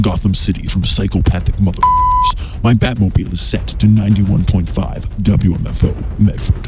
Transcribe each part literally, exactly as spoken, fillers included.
Gotham City from psychopathic mother. My Batmobile is set to ninety-one point five W M F O Medford.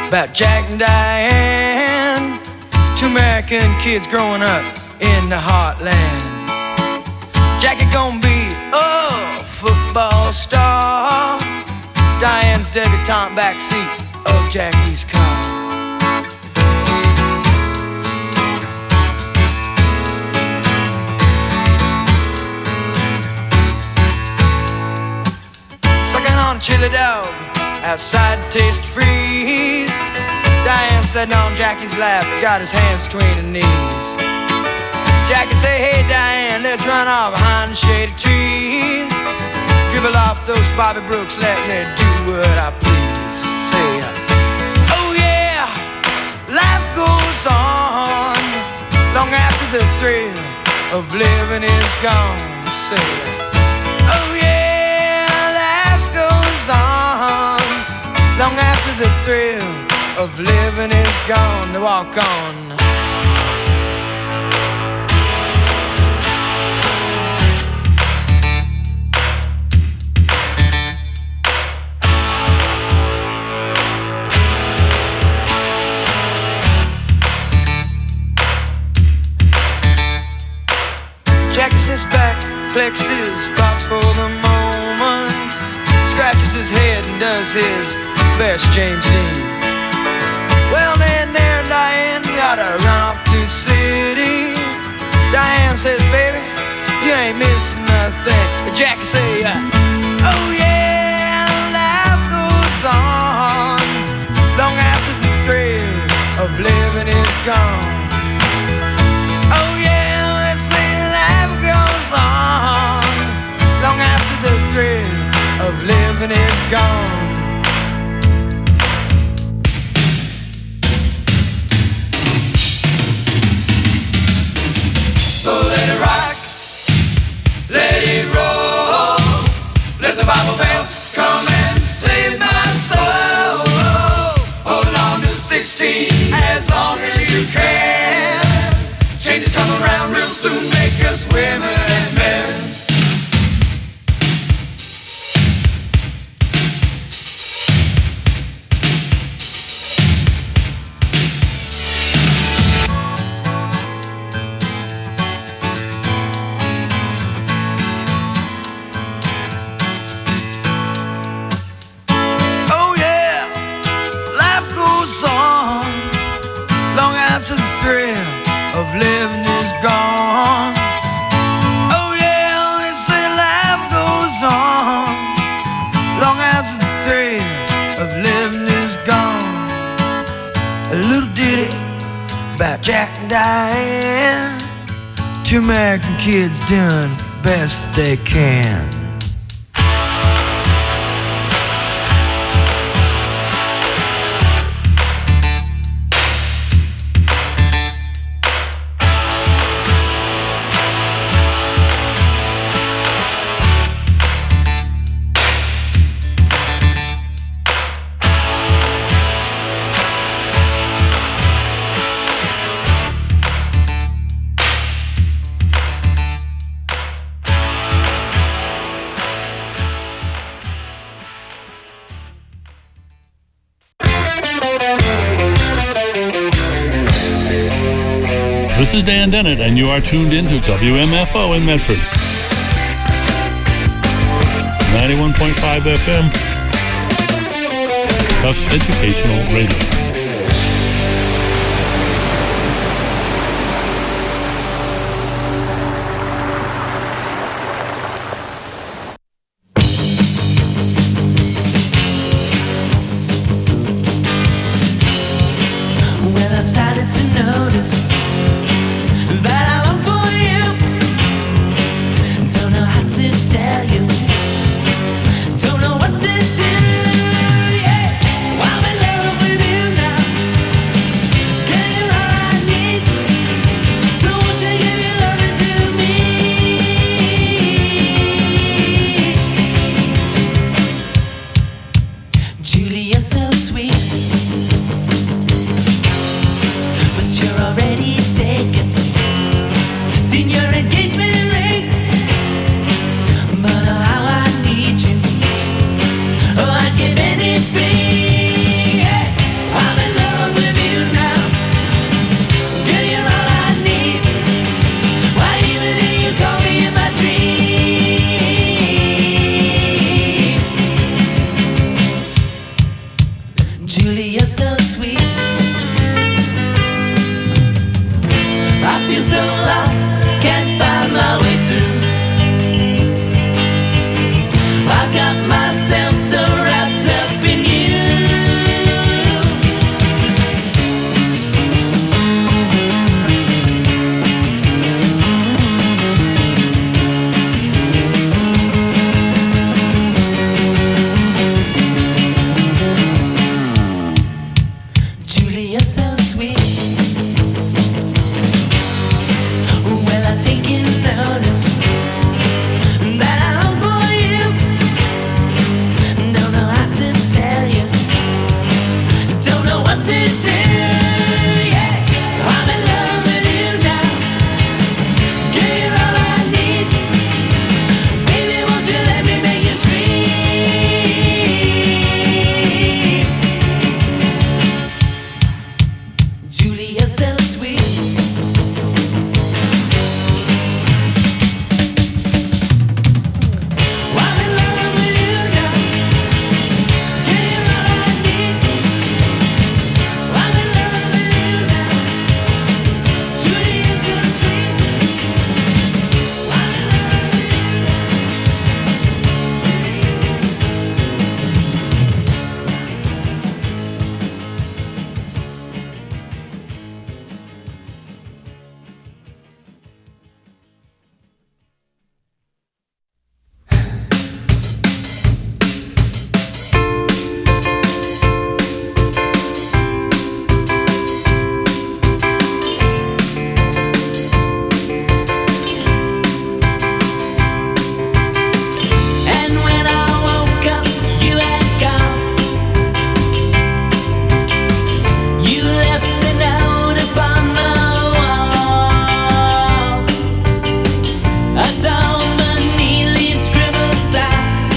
about Jack and Diane, two American kids growing up in the heartland. Jackie gonna be a football star, Diane's debutante backseat of Jackie's car. Sucking on chili dog outside Taste Freeze, Diane sitting on Jackie's lap, got his hands between her knees. Jackie say, hey Diane, let's run off behind the shady trees, dribble off those Bobby Brooks, let me do what I please. Say, oh yeah, life goes on long after the thrill of living is gone. Say, oh yeah, life goes on long after the thrill of living is gone. To walk on. Jackie sits back, collects his thoughts for the moment, scratches his head and does his best James Dean. Well, then there, Diane, gotta run off to the city. Diane says, baby, you ain't missing nothing. But Jackie say, uh, oh yeah, life goes on long after the thrill of living is gone. Oh yeah, let's say life goes on long after the thrill of living is gone. So let it rock, let it roll, let the Bible bell come and save my soul. Hold on to sixteen as long as you can. Changes come around real soon, make us women and men. Living is gone. Oh yeah, they say life goes on long after the thrill of living is gone. A little ditty about Jack and Diane, two American kids doing the best they can. This is Dan Dennett, and you are tuned in to W M F O in Medford. ninety-one point five F M, Tufts Educational Radio. Well, I've started to notice that I long for you. Don't know how to tell you. Don't know what to do. Yeah, I'm in love with you now. Girl, you're all I need. So won't you give your loving to me? Julie, you're so sweet, but you're already taken. Seen your engagement ring, but oh, how I need you. Oh, I'd give anything. Yeah, I'm so sweet. I feel so lost, can't find my way through. I've got myself so wrapped up in you. Julia, so sweet. Well, I've taken notice that I long for you. Don't know how to tell you. Don't know what to do. Yeah, I'm in love with you now. Girl, you're all I need. Baby, won't you let me make you scream? Julia, so sweet. I'm in love with you now. Girl, you're all I need. I'm in love with you now. Julia, so sweet. I'm in love with you And when I woke up, you had gone. You left a note upon the wall, a dull but neatly scribbled sign,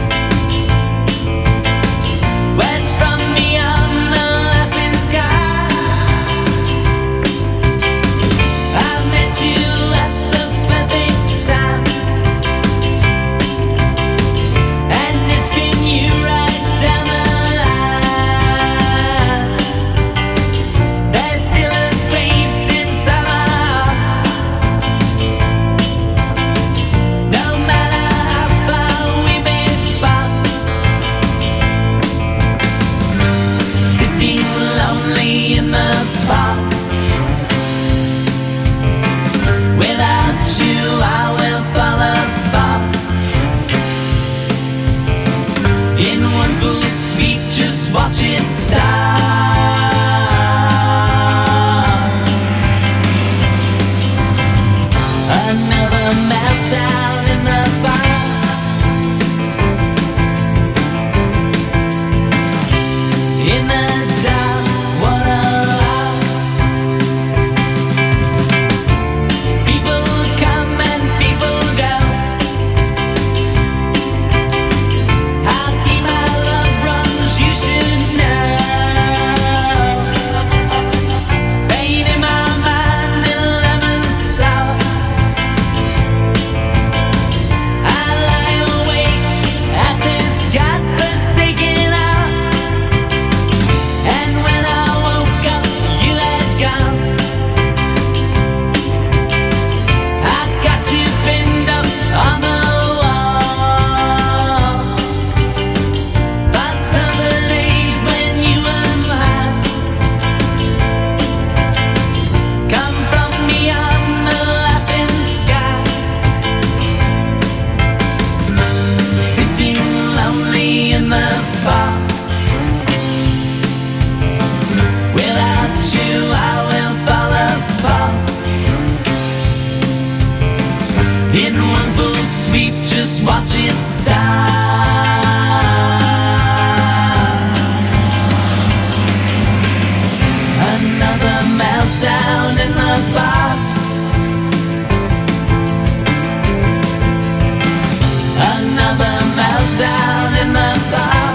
words from me on the laughing sky. I met you at the perfect time, and it's been you right down the line. There's still a space inside my heart, no matter how far we may part. Sitting lonely in the park, without you I will fall apart. In one full sweep, just watch it start. Another meltdown in the bar. In the dark, what a hour. People come and people go. How deep our love runs, you should know. Pain in my mind and lemon sour. I lie awake at this godforsaken hour. And when I woke up, you had gone. I got you pinned up on the wall. Thoughts of the days when you were mine come from beyond the laughing sky. Sitting lonely in the park, without you I will fall apart. In one full sweep, just watch it start. Another meltdown in the bar. Another meltdown in the bar.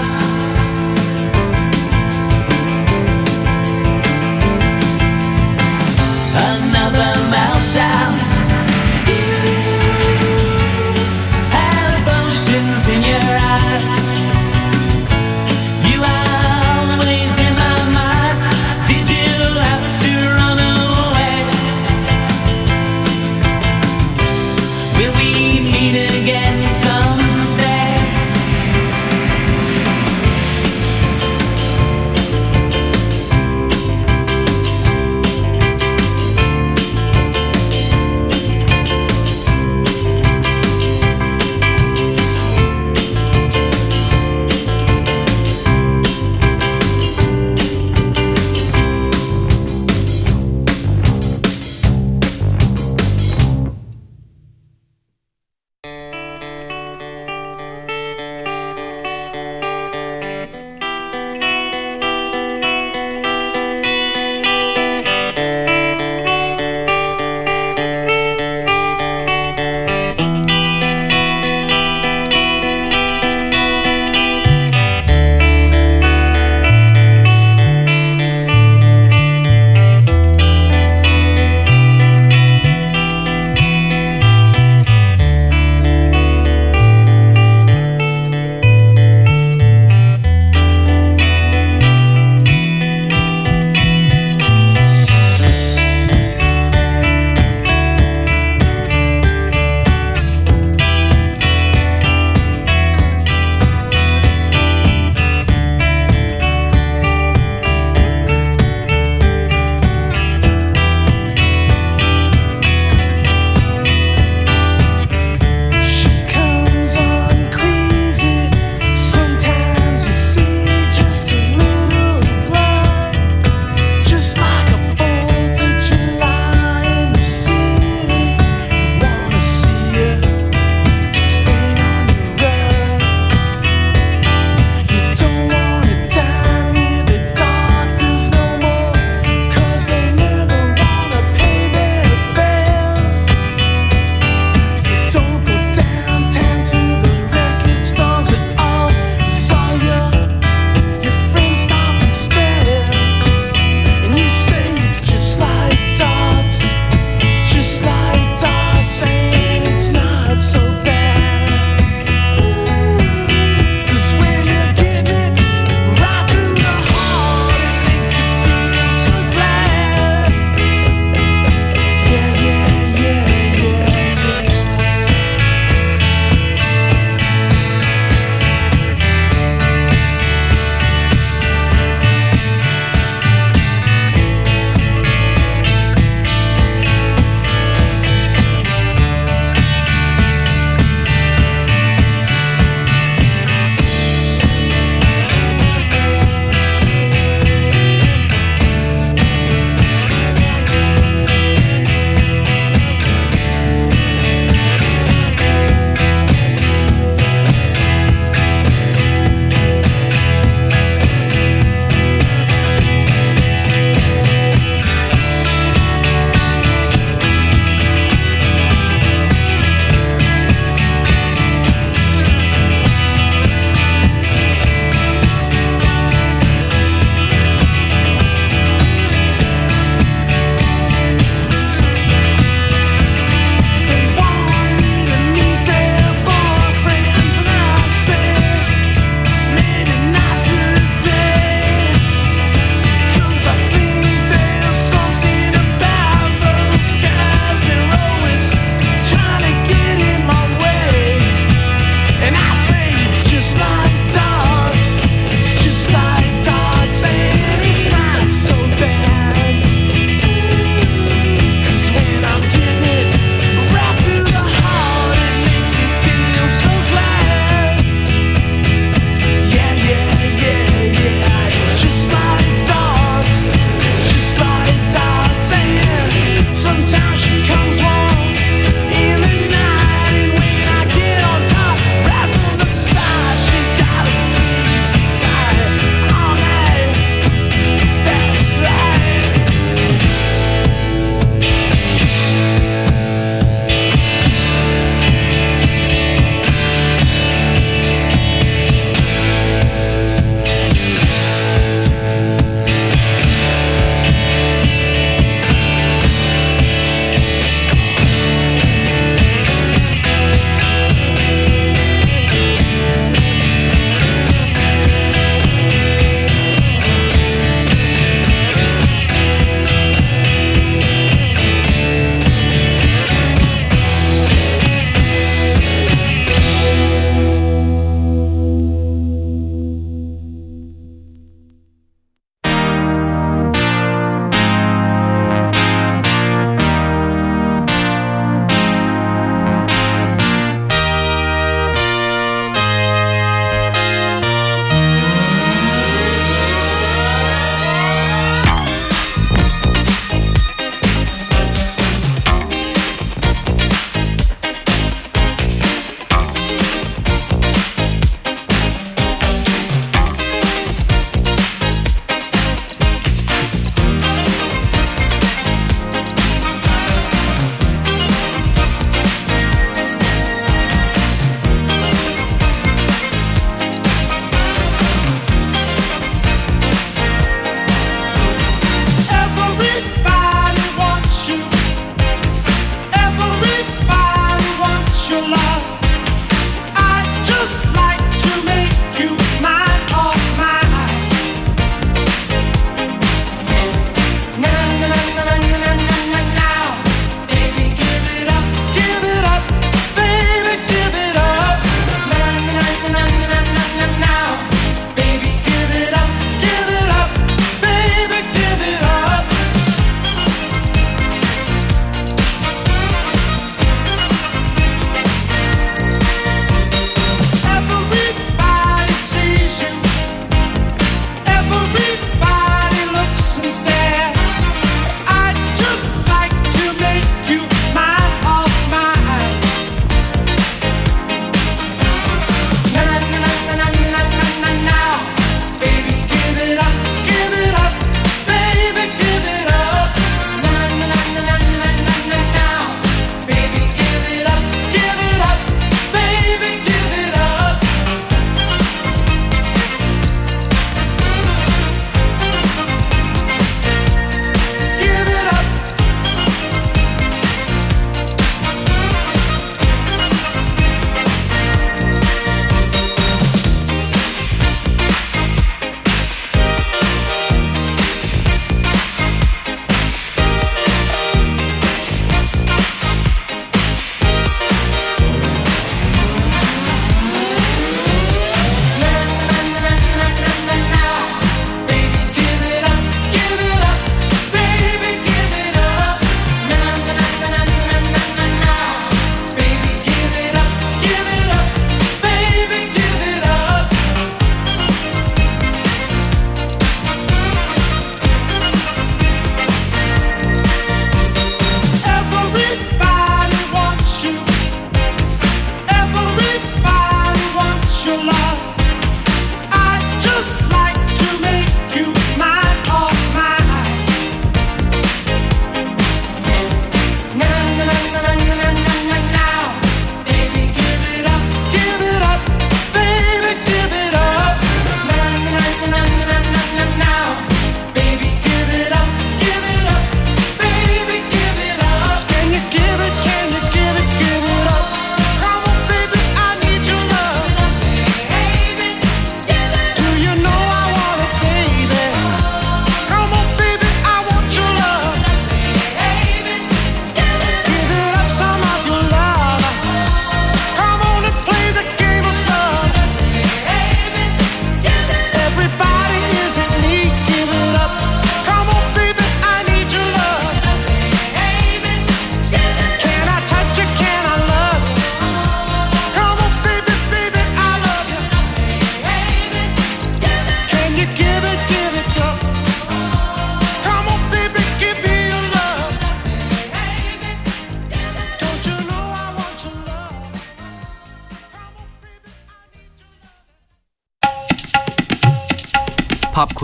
Another meltdown. Have oceans in your eyes.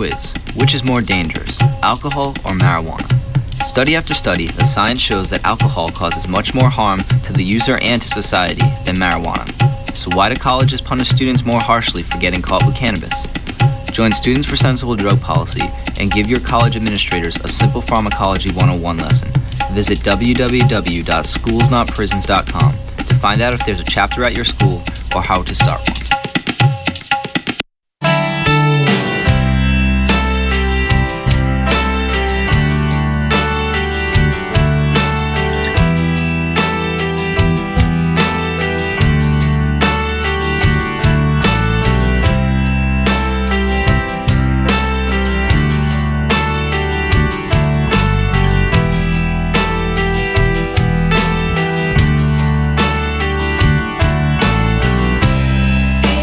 quiz. Which is more dangerous, alcohol or marijuana? Study after study, the science shows that alcohol causes much more harm to the user and to society than marijuana. So why do colleges punish students more harshly for getting caught with cannabis? Join Students for Sensible Drug Policy and give your college administrators a simple pharmacology one oh one lesson. Visit w w w dot schools not prisons dot com to find out if there's a chapter at your school or how to start one. Hey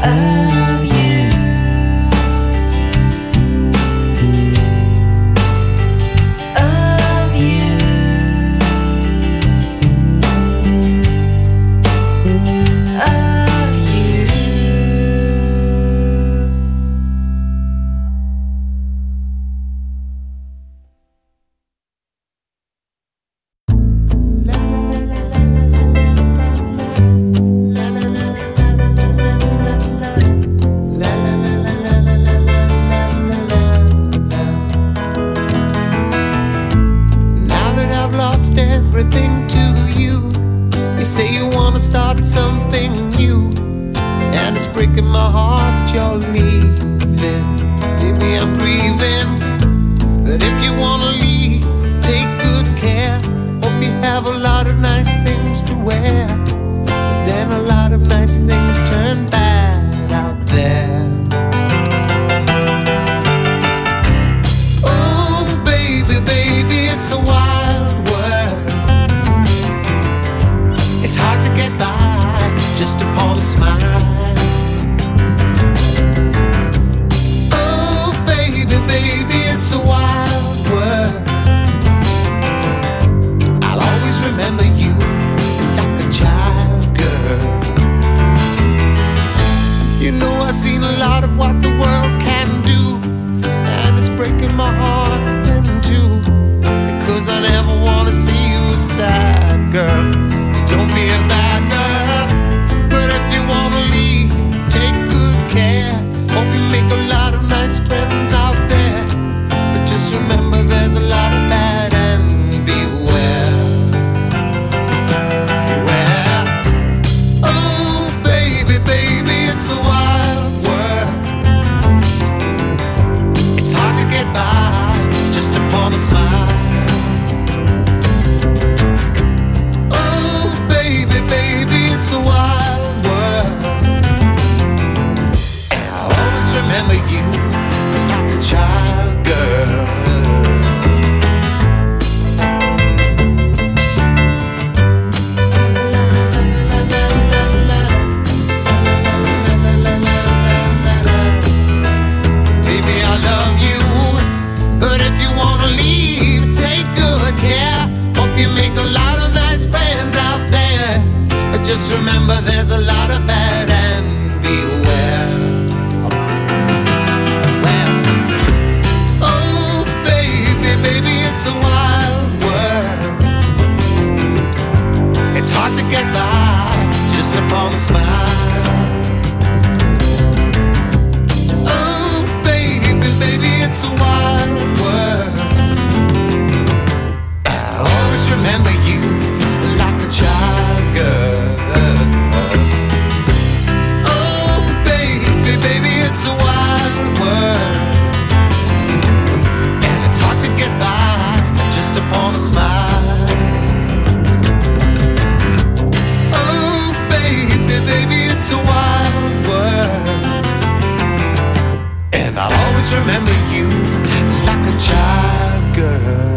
of you, of you, of you. Now that I've lost everything to you, you say you wanna start something new, and it's breaking my heart you're leaving. Maybe I'm grieving, but if you wanna leave, take good care. Hope you have a lot of nice things to wear, but then a lot of nice things turn bad out there. Oh baby, baby, it's a wild world. It's hard to get by just upon a smile. Oh baby, baby, it's a wild world. I'll always remember you like a child, girl. You know I've seen a lot of what the world can do, and it's breaking my heart in two, because I never wanna see you sad, girl. Don't be a bad girl, but if you wanna leave, take good care. Hope you make a lot of nice friends out there, but just remember there's a lot of bad and beware. Beware. Oh baby, baby, it's a wild world. It's hard to get by just upon a smile. Oh baby, baby, it's a wild world, and I'll always remember you like a child, girl. Baby, I love you, but if you wanna leave, take good care. Hope you make a lot of nice friends out there, but just remember there's a lot of bad and beware. Well, oh baby, baby, it's a wild world. It's hard to get by just upon a smile. Oh baby, baby, it's a wild world. I'll always remember you like a child, girl. Oh baby, baby, it's a wild world, and it's hard to get by just upon a smile. Oh baby, baby, it's a wild world, and I'll always remember you like a child, girl.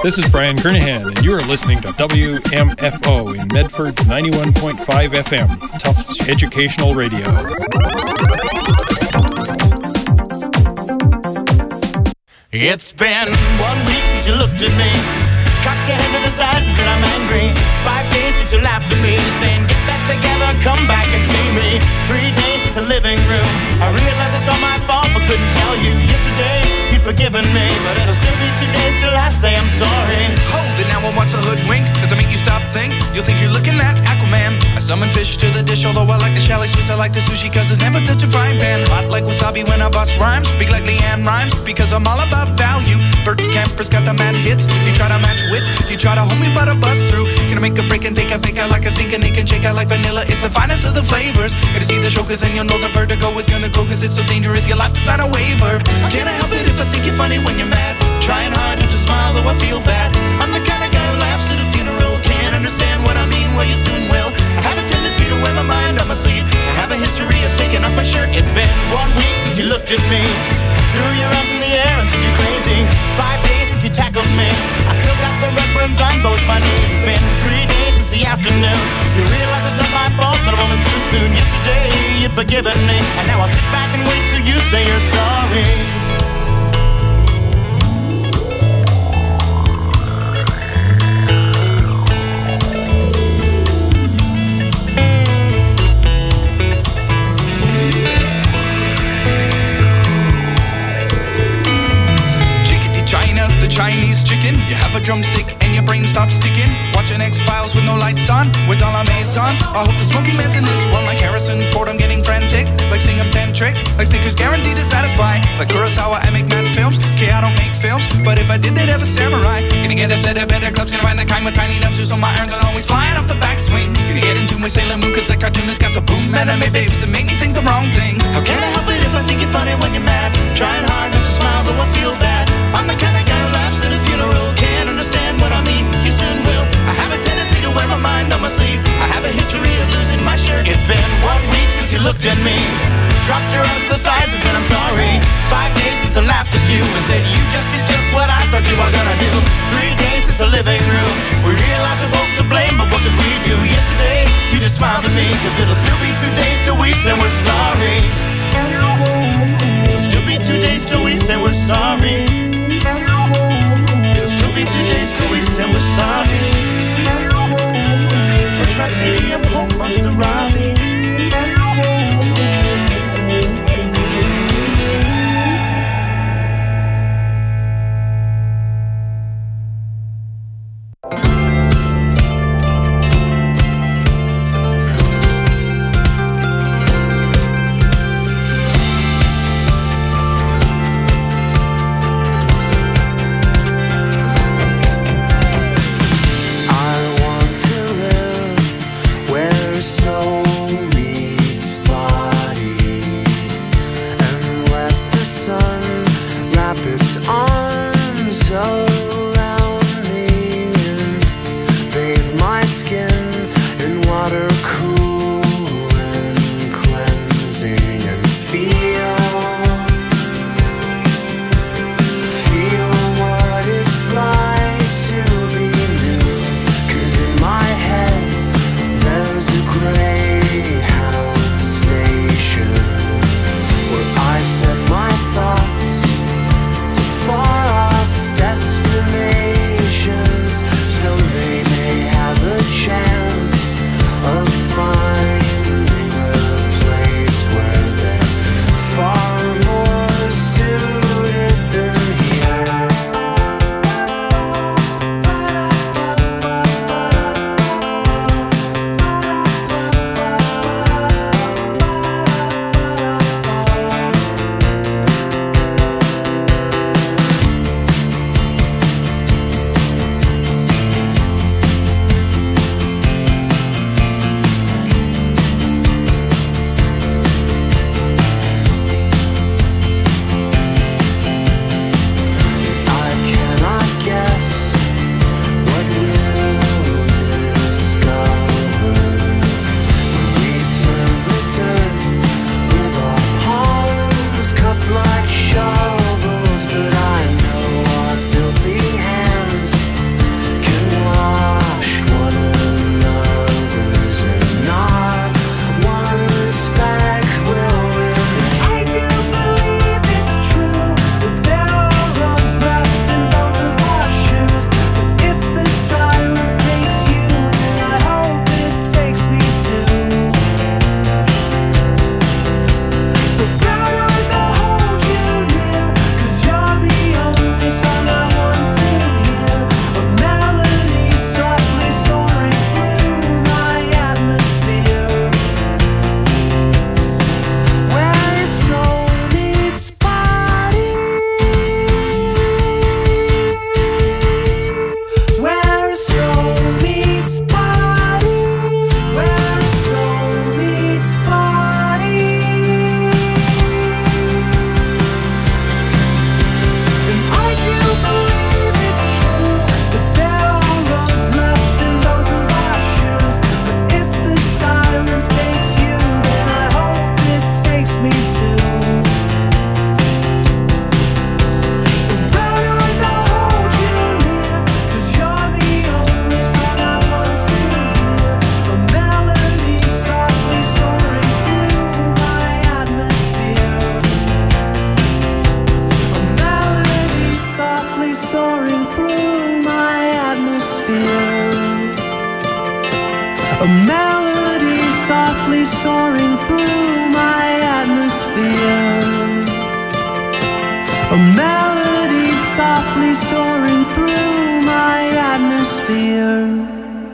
This is Brian Kernahan, and you are listening to W M F O in Medford ninety-one point five F M, Tufts Educational Radio. It's been one week since you looked at me, cocked your head to the side and said I'm angry. Five days since you laughed at me, saying get that together, come back and see me. Three days since the living room, I realized it's all my fault but couldn't tell you. Yesterday you'd forgiven me, but it'll still be two days till I say I'm sorry. Hold it now, I want to hoodwink. Does it make you stop think? You'll think you're looking at Aquaman. I summon fish to the dish, although I like the chalet Swiss, I like the sushi, cause it's never touched a frying pan. Hot like wasabi when I bust rhymes, big like Leanne rhymes, because I'm all about value. Bert Kemper's got the mad hits. You try to match wits, you try to hold me but I bust through. Gonna make a break and take a bake out like a stinking naked and shake out like vanilla. It's the finest of the flavors. Gonna see the show cause then you'll know the vertigo is gonna go, cause it's so dangerous you'll have to sign a waiver. Can't I help it if I think you're funny when you're mad? Trying hard not to smile though I feel bad. I'm the kind of guy who laughs at a funeral. Can't understand what I mean, well you soon will. I have a tendency to wear my mind on my sleeve. I have a history of taking off my shirt. It's been one week since you looked at me, threw your arms in the air and said you're crazy. Five days since you tackled me, I still got the red burns on both my knees. It's been three days since the afternoon, you realize it's not my fault but a moment too soon. Yesterday you'd forgiven me, and now I'll sit back and wait till you say you're sorry. The Chinese chicken, you have a drumstick and your brain stops sticking. Watching X-Files with no lights on, with all our Masons. I hope the smoking man's in this one like Harrison Ford. I'm getting frantic, like Stingham Tantric, like Snickers guaranteed to satisfy. Like Kurosawa, I make mad films. Okay, I don't make films, but if I did, they'd have a samurai. Gonna get a set of better clubs, gonna find the kind with tiny nubs, so my irons are always flying off the backswing. Gonna get into my Sailor Moon, cause the cartoonist got the boom anime babes that make me think the wrong thing. How can I help it if I think you're funny when you're mad? Trying hard not to smile, though I feel bad. I'm the kind of guy who laughs at a funeral. Can't understand what I mean, you soon will. I have a tendency to wear my mind on my sleeve. I have a history of losing my shirt. It's been one week since you looked at me, dropped your arms to the sides and said I'm sorry. Five days since I laughed at you and said you just did just what I thought you were gonna do. Three days since the living room, we realized we're both to blame, but what could we do? Yesterday, you just smiled at me, cause it'll still be two days till we say we're sorry. It'll still be two days till we say we're sorry. It'll still be two days till we say we're sorry. Birchmount Stadium, home of the Robbie. a melody softly soaring through my atmosphere.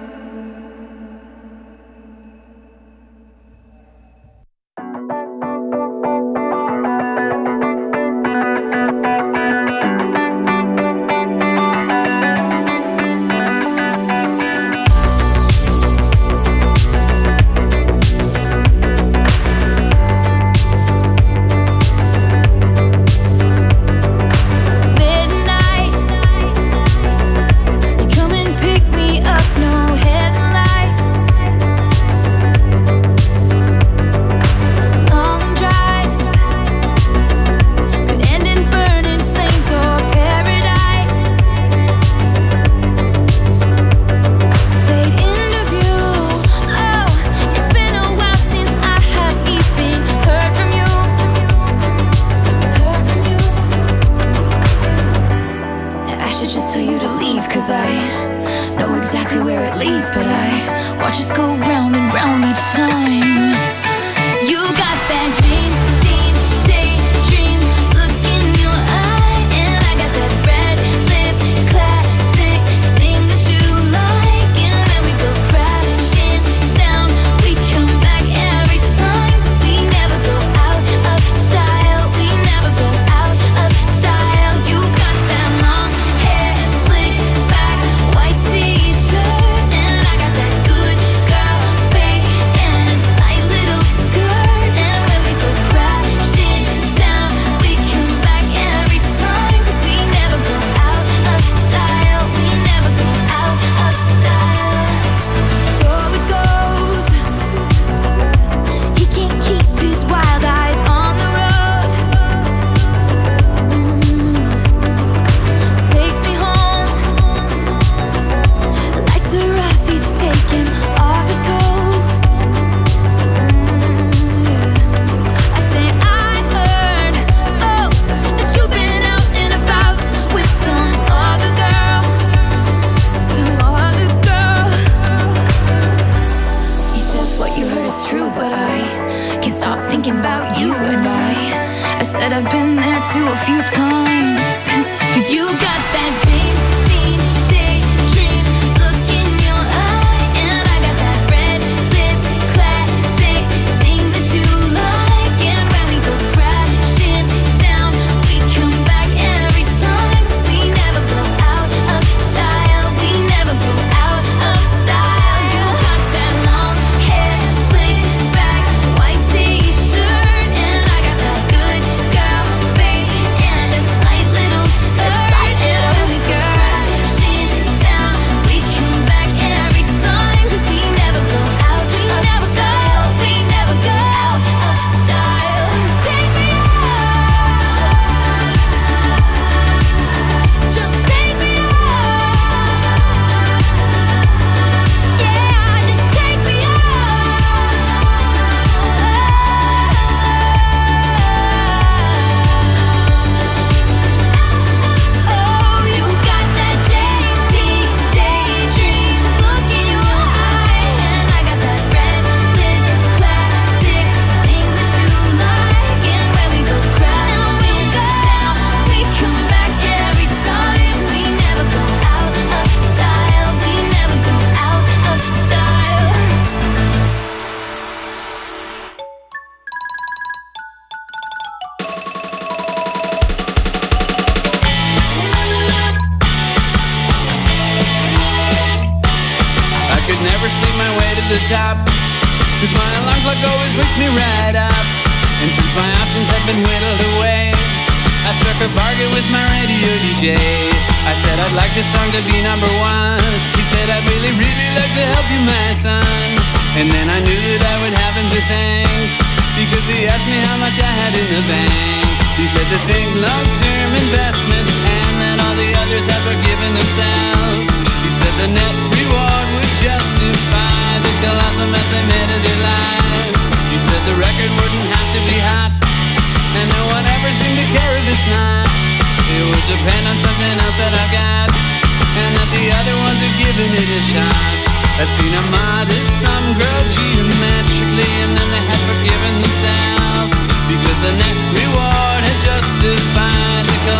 Depend on something else that I've got, and that the other ones are giving it a shot. I'd seen a modest, some grow geometrically, and then they had forgiven themselves, because the net reward had justified the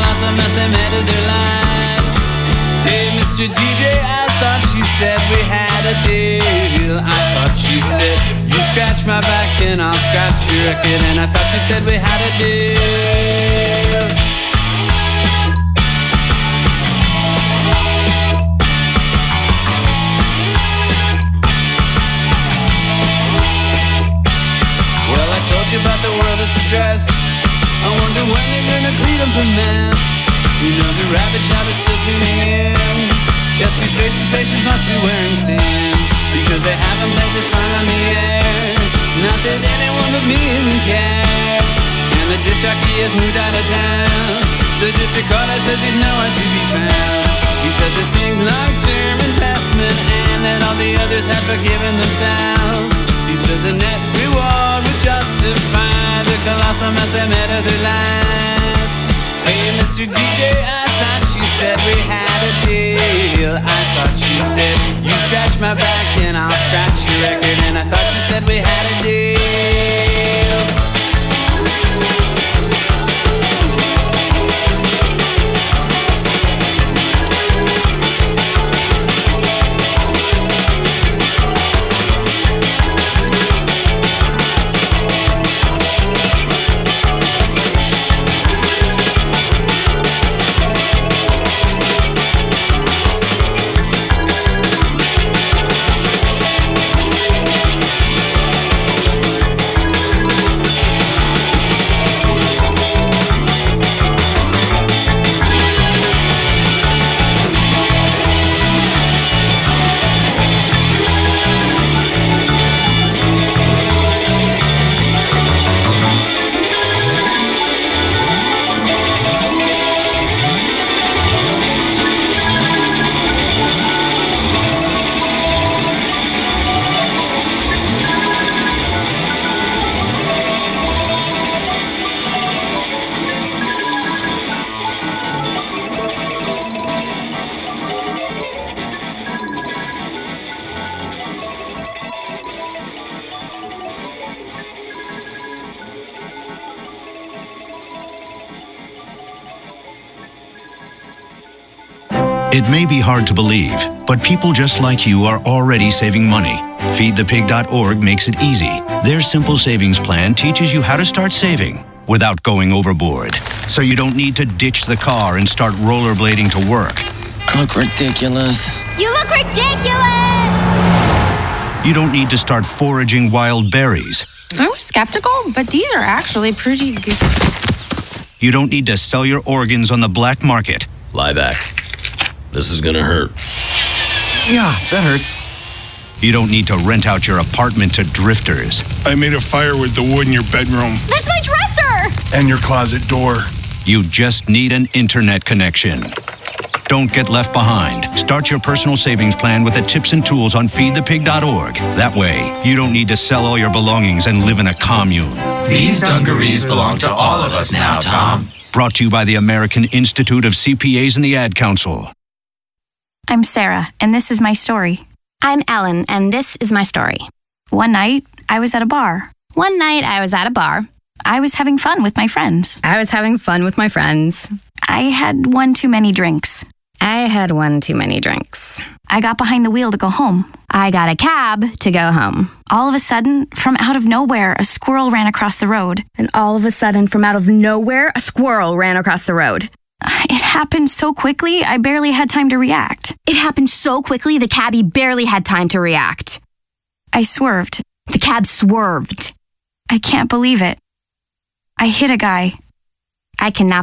Mister D J, I thought she said we had a deal. I thought she said, you scratch my back and I'll scratch your record. And I thought she said we had a deal. Well, I told you about the world that's a dress. I wonder when they're gonna clean up the mess. You know the rabbit child is still tuning in. Chesapeake's faces patients must be wearing thin, because they haven't played the song on the air. Not that anyone but me even cared. And the disc jockey has moved out of town. The district caller says he's nowhere to be found. He said the thing long-term investment, and that all the others have forgiven themselves. He said the net reward would justify the colossal mess they made of their lives. Hey, Mister D J, I thought she said we had a deal. I thought she said, you scratch my back and I'll scratch your record. And I thought she said we had a deal. It may be hard to believe, but people just like you are already saving money. feed the pig dot org makes it easy. Their simple savings plan teaches you how to start saving without going overboard. So you don't need to ditch the car and start rollerblading to work. I look ridiculous. You look ridiculous! You don't need to start foraging wild berries. I was skeptical, but these are actually pretty good. You don't need to sell your organs on the black market. Lie back. This is gonna hurt. Yeah, that hurts. You don't need to rent out your apartment to drifters. I made a fire with the wood in your bedroom. That's my dresser! And your closet door. You just need an internet connection. Don't get left behind. Start your personal savings plan with the tips and tools on feed the pig dot org. That way, you don't need to sell all your belongings and live in a commune. These dungarees belong to all of us now, Tom. Brought to you by the American Institute of C P As and the Ad Council. I'm Sarah, and this is my story. I'm Ellen, and this is my story. One night, I was at a bar. One night, I was at a bar. I was having fun with my friends. I was having fun with my friends. I had one too many drinks. I had one too many drinks. I got behind the wheel to go home. I got a cab to go home. All of a sudden, from out of nowhere, a squirrel ran across the road. And all of a sudden, from out of nowhere, a squirrel ran across the road. It happened so quickly, I barely had time to react. It happened so quickly, the cabbie barely had time to react. I swerved. The cab swerved. I can't believe it. I hit a guy. I cannot